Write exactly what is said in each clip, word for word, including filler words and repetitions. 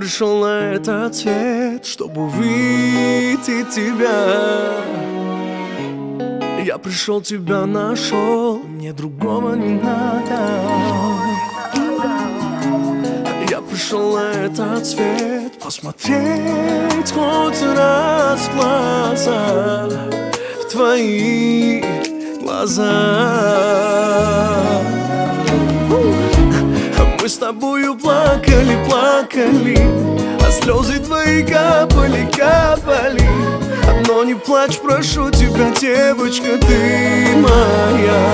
пришел на этот свет, чтобы увидеть тебя. Я пришел, тебя нашел, мне другого не надо. Я пришел на этот свет посмотреть хоть раз в глаза, в твои глаза. Мы с тобою плакали, плакали, а слезы твои капали, капали. Но не плачь, прошу тебя, девочка, ты моя.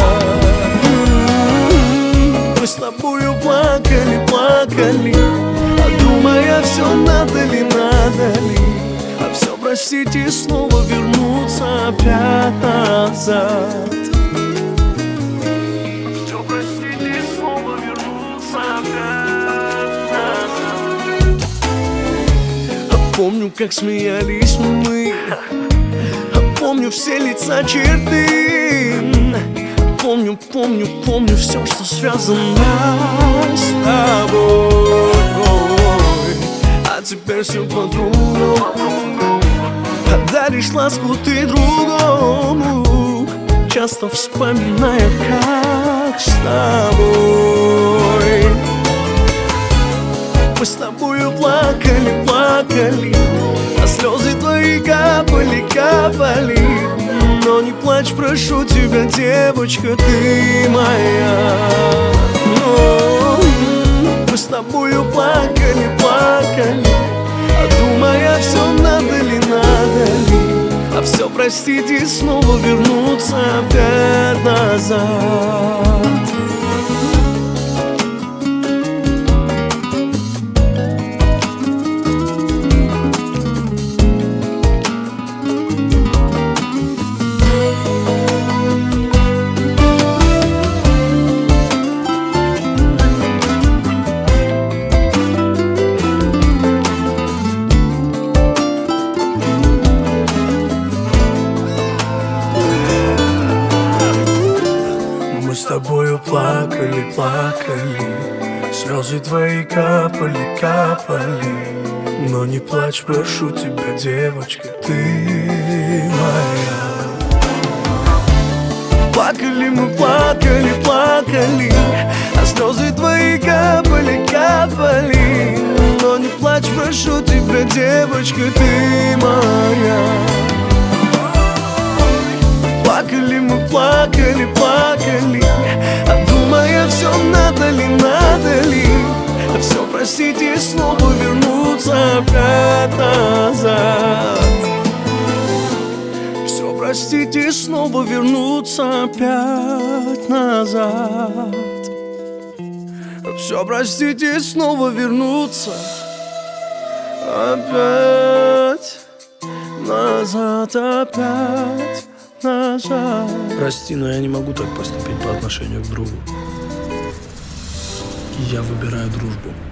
Мы с тобою плакали, плакали, а думая, все надо ли, надо ли, а все простить и снова вернуться опять назад. Помню, как смеялись мы, помню все лица, черты. Помню, помню, помню все, что связано с тобой. А теперь все по-другому, даришь ласку ты другому, часто вспоминая, как с тобой. Мы с тобою плакали, плакали, а слезы твои капали, капали. Но не плачь, прошу тебя, девочка, ты моя. Но мы с тобою плакали, плакали, а думая, все надо ли, надо ли, а все простить и снова вернуться опять назад. Мы с тобою плакали, плакали, слезы твои капали, капали. Но не плачь, прошу тебя, девочка, ты моя. Плакали мы, плакали, плакали, а слезы твои капали, капали. Но не плачь, прошу тебя, девочка, ты моя. Плакали мы, плакали, плакали, а думая, все надо ли, надо ли, а все простить и снова вернуться опять назад. Все простить и снова вернуться опять назад. Все простить и снова вернуться опять назад, опять назад. Прости, но я не могу так поступить по отношению к другу. Я выбираю дружбу.